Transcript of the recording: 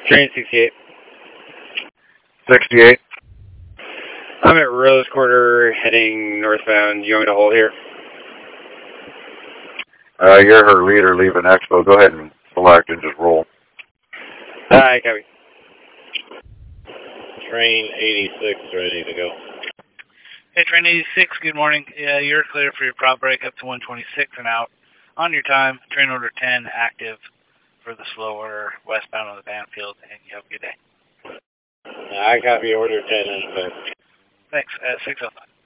Train 68. 68. I'm at Rose Quarter heading northbound. You want me to hold here? You're her leader leaving Expo. Go ahead and select and just roll. Hi, copy. Train 86 ready to go. Hey, Train 86, good morning. Yeah, you're clear for your prop break up to 126 and out. On your time, train order 10 active for the slower westbound on the Banfield, and you have a good day. I copy order 10 in effect. Thanks. 605.